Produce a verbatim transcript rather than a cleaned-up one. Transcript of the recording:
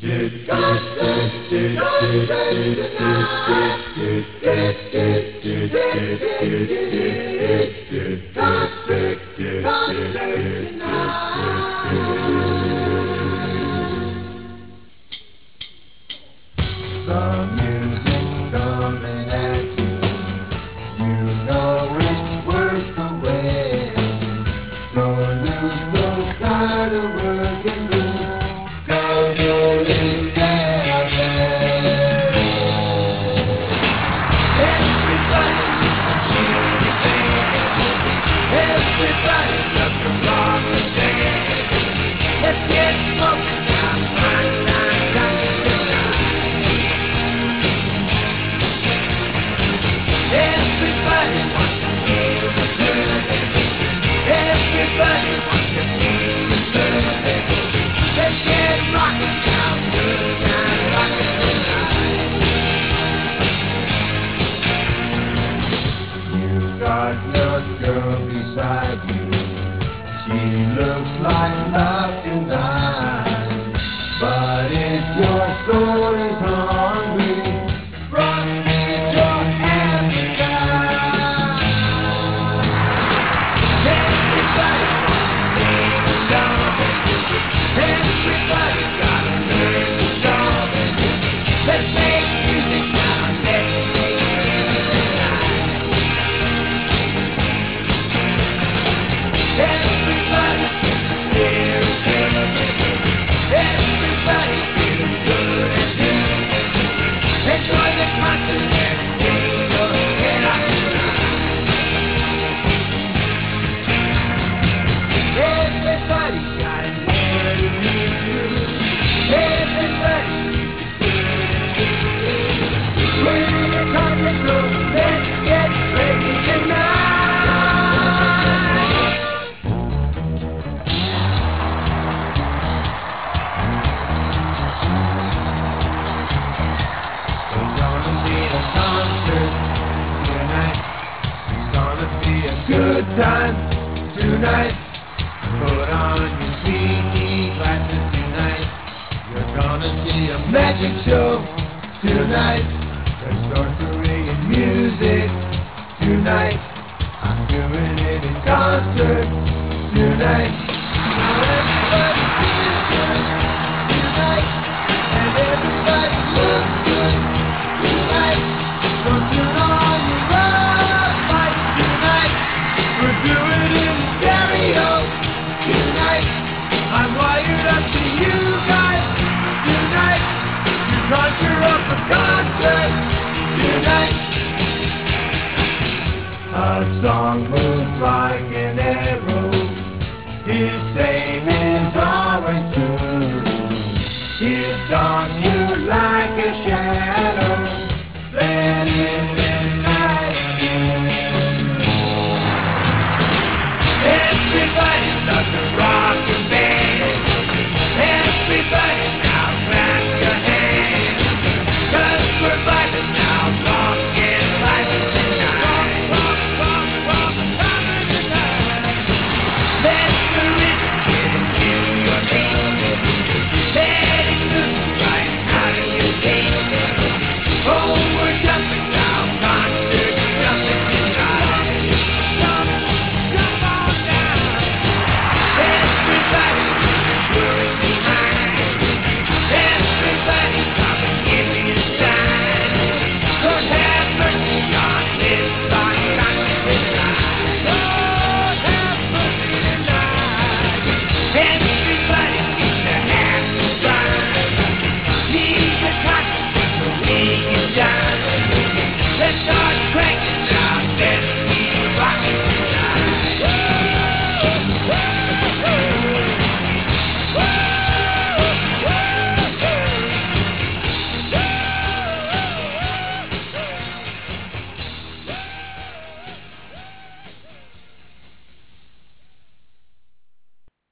music's coming at you. You know it's worth the wait. Don't lose no sight of working blues. Don't really get out there. Everybody cheer the band. Everybody just come on the dance. Let's get smoking down fine line country tonight. Everybody wants to feel the good. Everybody wants to feel the good. Let's get rockin' down, good time rockin' tonight. You got your girl beside you. She looks like love tonight. But if your soul is hungry, frostbite your appetite. Everybody wants to sing along. Everybody gotta learn the song. Let's make music now, let's make music tonight. Everybody get the spirit moving. Everybody feeling good and new. Enjoy the concert and sing your head out tonight. Everybody gotta learn a new groove. Everybody feels good. We're in the concert, so let's get crazy tonight. It's gonna be a concert tonight. It's gonna be a good time tonight. Put on your three D glasses tonight. You're gonna see a magic show tonight. There's sorcery in music tonight. I'm doing it in concert tonight. Now everybody feels good tonight. And everybody looks good tonight. So turn on your love lights tonight. We're doing it in stereo tonight. I'm wired up to you guys tonight. To conjure up a concert tonight. A song